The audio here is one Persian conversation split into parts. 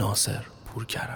ناصر پورکرم.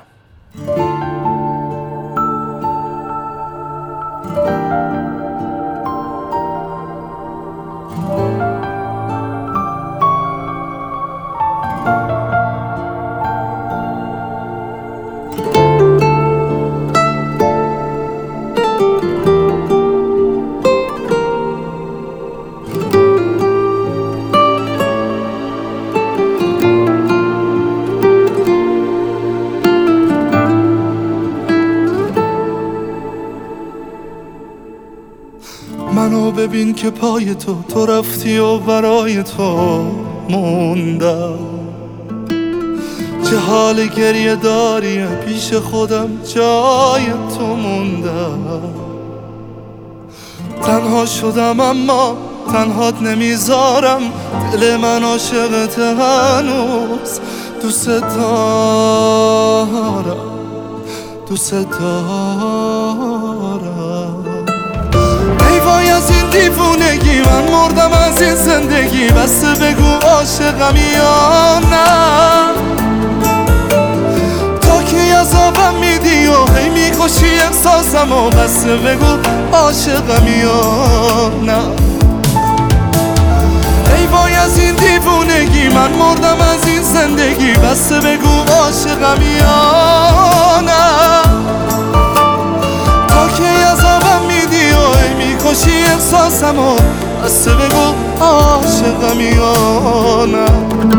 منو ببین که پای تو رفتی و برای تو موندم، چه حال گریه داری پیش خودم جای تو موندم. تنها شدم اما تنهات نمیذارم، دل من عاشقت هنوز، دوست دارم دوست دارم. ای وای از این دیوونگی، من مردم از این زندگی، بس بگو عاشقم یا نه. تا کی عذابم میدی و هی میکشی احساسم و بس بگو عاشقم یا نه. ای وای از این دیوونگی، من مردم از این زندگی، بس بگو عاشقم یا نه. تا کی عذابم میدی و هی میکشی احساسم و بس بگو عاشقم یا نه.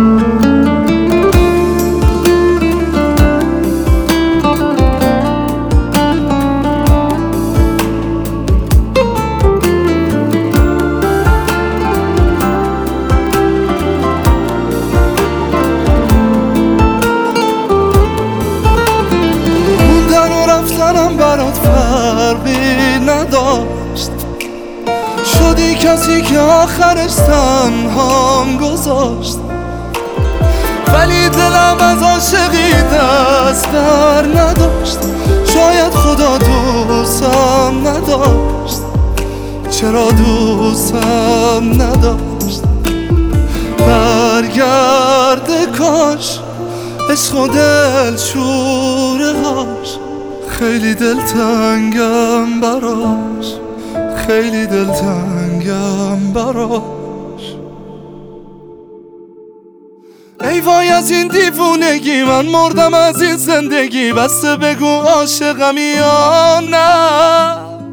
رفتنم برات فرقی نداشت، شدی کسی که آخرش تنهام گذاشت. ولی دلم از عاشقی دست بر نداشت، شاید خدا دوستم نداشت. چرا دوستم نداشت؟ برگرده کاش عشق و دل شوره هاش، خیلی دلتنگم براش، خیلی دلتنگم براش. ای وای از این دیوونگی، من مردم از این زندگی، بس بگو عاشقم یا نه.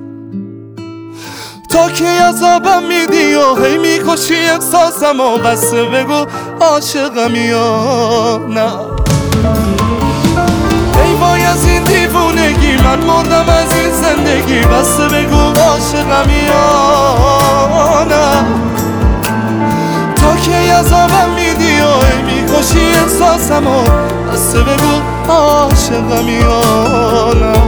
تا کی عذابم میدی و هی میکشی احساسم و بس بگو عاشقم یا نه. ای وای از این دیوونگی، من مردم از این زندگی، بس بگو عاشقم یا نه. تا کی عذابم میدی و هی میکشی احساسم و بس بگو عاشقم یا نه.